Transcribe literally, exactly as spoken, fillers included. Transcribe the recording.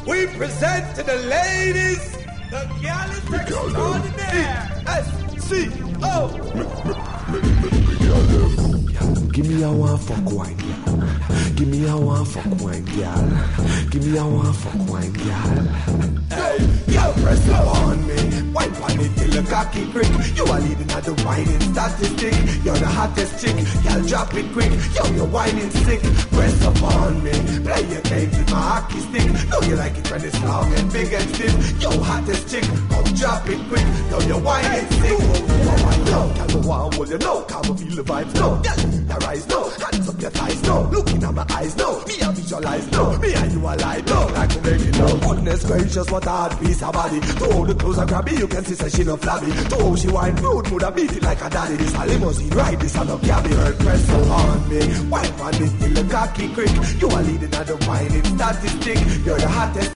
we present to the ladies the Gallus Extraordinaire. S C O. Give me a one fuck wine, girl. Give me a one fuck wine, girl. Give me a one fuck wine, girl. Hey, yo, press up on me. Wine on it till the cocky prick. You are leading at the whining statistic. You're the hottest chick. Y'all drop it quick. Yo, you're whining sick. Press up on me. Play your games with my hockey stick. Know you like it when it's long and big and stiff. Yo, hottest chick. Come drop it quick. Yo, you're whining sick. Yo, can't go on, well, you know. Can't feel the vibes, no. Your eyes, no. Hands up your thighs, no. Looking at my eyes, no. Me, I visualize, no. Me and you alive, no. Like to make it, no. Goodness gracious, what a hard piece of body. To all the clothes I grab me, you can see say she no flabby. To all she wine rude, would I beat it like a daddy. This a limousine ride, this a no cabby. Her press on me. Wine on it till the cocky crick. You are leading at the whining statistic. You're the hottest.